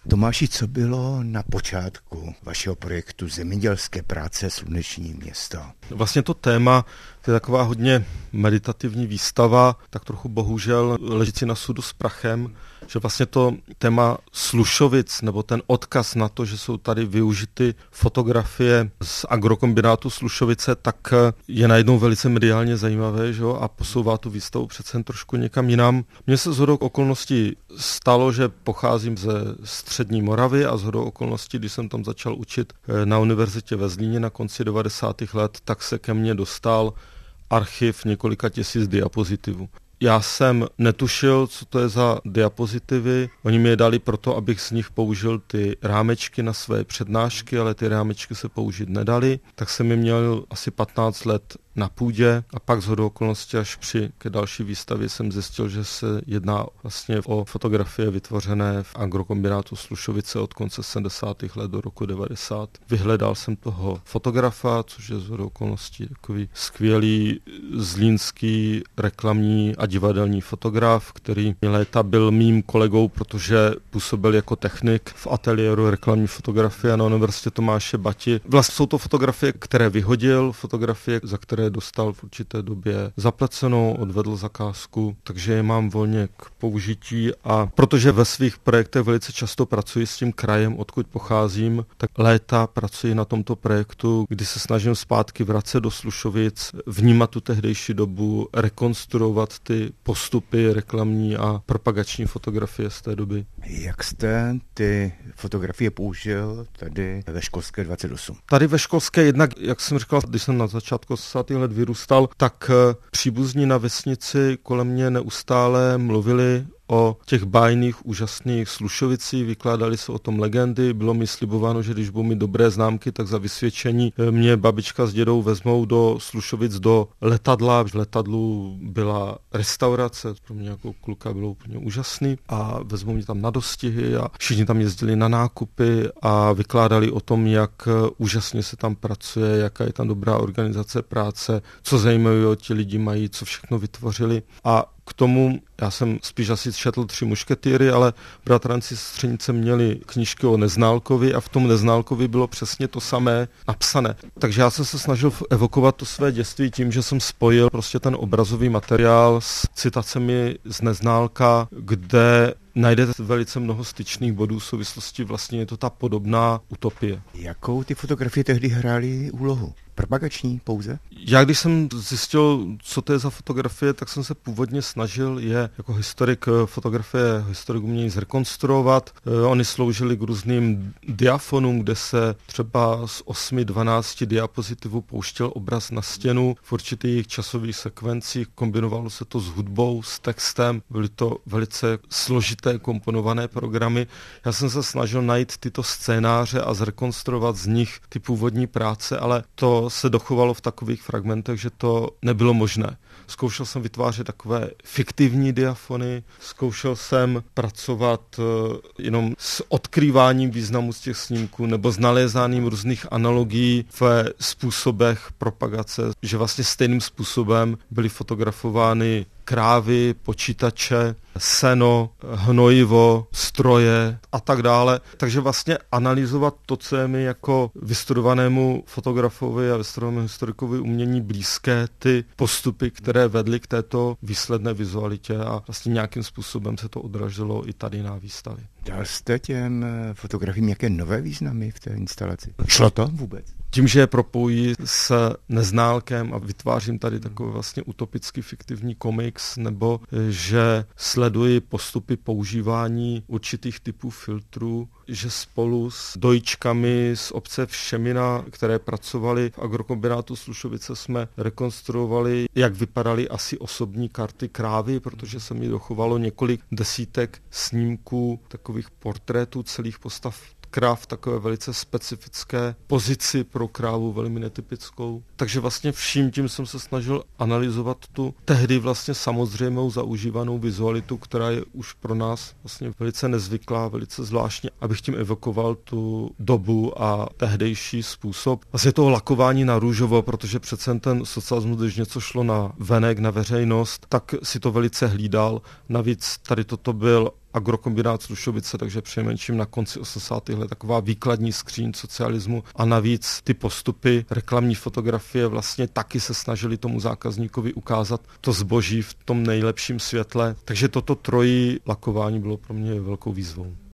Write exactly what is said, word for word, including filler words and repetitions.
Tomáši, co bylo na počátku vašeho projektu Zemědělské práce Sluneční město? Vlastně to téma, to je taková hodně meditativní výstava, tak trochu bohužel ležící na sudu s prachem, že vlastně to téma Slušovic, nebo ten odkaz na to, že jsou tady využity fotografie z agrokombinátu Slušovice, tak je najednou velice mediálně zajímavé, že jo, a posouvá tu výstavu přece trošku někam jinam. Mně se shodou okolností stalo, že pocházím ze střední Moravy a shodou okolností, když jsem tam začal učit na univerzitě ve Zlíně na konci devadesátých let, tak se ke mně dostal archiv několika tisíc diapozitivů. Já jsem netušil, co to je za diapozitivy. Oni mi je dali proto, abych z nich použil ty rámečky na své přednášky, ale ty rámečky se použít nedali. Tak jsem je měl asi patnáct let na půdě a pak shodou okolností až při ke další výstavě jsem zjistil, že se jedná vlastně o fotografie vytvořené v agrokombinátu Slušovice od konce sedmdesátých let do roku devadesát. Vyhledal jsem toho fotografa, což je shodou okolností takový skvělý zlínský reklamní a divadelní fotograf, který léta byl mým kolegou, protože působil jako technik v ateliéru reklamní fotografie na Univerzitě Tomáše Bati. Vlastně jsou to fotografie, které vyhodil, fotografie, za které dostal v určité době zaplacenou, odvedl zakázku, takže je mám volně k použití a protože ve svých projektech velice často pracuji s tím krajem, odkud pocházím, tak léta pracuji na tomto projektu, kdy se snažím zpátky vracet do Slušovic, vnímat tu tehdejší dobu, rekonstruovat ty postupy reklamní a propagační fotografie z té doby. Jak jste ty fotografie použil tady ve Školské dvacet osm? Tady ve Školské jednak, jak jsem říkal, když jsem na začátku osmdesátých let vyrůstal, tak příbuzní na vesnici kolem mě neustále mluvili o těch bájných, úžasných Slušovicích, vykládali se o tom legendy, bylo mi slibováno, že když budou mít dobré známky, tak za vysvědčení mě babička s dědou vezmou do Slušovic do letadla. V letadlu byla restaurace, pro mě jako kluka bylo úplně úžasný a vezmou mě tam na dostihy a všichni tam jezdili na nákupy a vykládali o tom, jak úžasně se tam pracuje, jaká je tam dobrá organizace práce, co zajímavého ti lidi mají, co všechno vytvořili a k tomu, já jsem spíš asi četl Tři mušketýry, ale bratranci Střenice měli knížky o Neználkovi a v tom Neználkovi bylo přesně to samé napsané. Takže já jsem se snažil evokovat to své dětství tím, že jsem spojil prostě ten obrazový materiál s citacemi z Neználka, kde najdete velice mnoho styčných bodů v souvislosti, vlastně je to ta podobná utopie. Jakou ty fotografie tehdy hrály úlohu? Propagační pouze? Já když jsem zjistil, co to je za fotografie, tak jsem se původně snažil je jako historik fotografie, historik umění zrekonstruovat. Oni sloužili k různým diafonům, kde se třeba z osmi dvanácti diapozitivů pouštěl obraz na stěnu v určitých časových sekvencích, kombinovalo se to s hudbou, s textem, byly to velice složité komponované programy. Já jsem se snažil najít tyto scénáře a zrekonstruovat z nich ty původní práce, ale to se dochovalo v takových fragmentech, že to nebylo možné. Zkoušel jsem vytvářet takové fiktivní diafony, zkoušel jsem pracovat jenom s odkrýváním významu z těch snímků nebo s nalézáním různých analogií ve způsobech propagace, že vlastně stejným způsobem byly fotografovány krávy, počítače, seno, hnojivo, stroje a tak dále. Takže vlastně analyzovat to, co je mi jako vystudovanému fotografovi a vystudovanému historikovi umění blízké, ty postupy, které vedly k této výsledné vizualitě a vlastně nějakým způsobem se to odražilo i tady na výstavě. Dal jste těm fotografiím nějaké nové významy v té instalaci? Šlo to vůbec? Tím, že je propojí s Neználkem a vytvářím tady takový vlastně utopický fiktivní komiks, nebo že sleduji postupy používání určitých typů filtrů, že spolu s dojičkami z obce Všemina, které pracovaly v agrokombinátu Slušovice, jsme rekonstruovali, jak vypadaly asi osobní karty krávy, protože se mi dochovalo několik desítek snímků takových portrétů celých postav kráv v takové velice specifické pozici pro krávu, velmi netypickou. Takže vlastně vším tím jsem se snažil analyzovat tu tehdy vlastně samozřejmou zaužívanou vizualitu, která je už pro nás vlastně velice nezvyklá, velice zvláštní, abych tím evokoval tu dobu a tehdejší způsob. Vlastně toho lakování na růžovo, protože přece ten socialismus, když něco šlo na venek, na veřejnost, tak si to velice hlídal. Navíc tady toto byl Agrokombinát Slušovice, takže přinejmenším na konci osmdesátých let taková výkladní skříň socialismu a navíc ty postupy reklamní fotografie vlastně taky se snažili tomu zákazníkovi ukázat to zboží v tom nejlepším světle. Takže toto trojí lakování bylo pro mě velkou výzvou.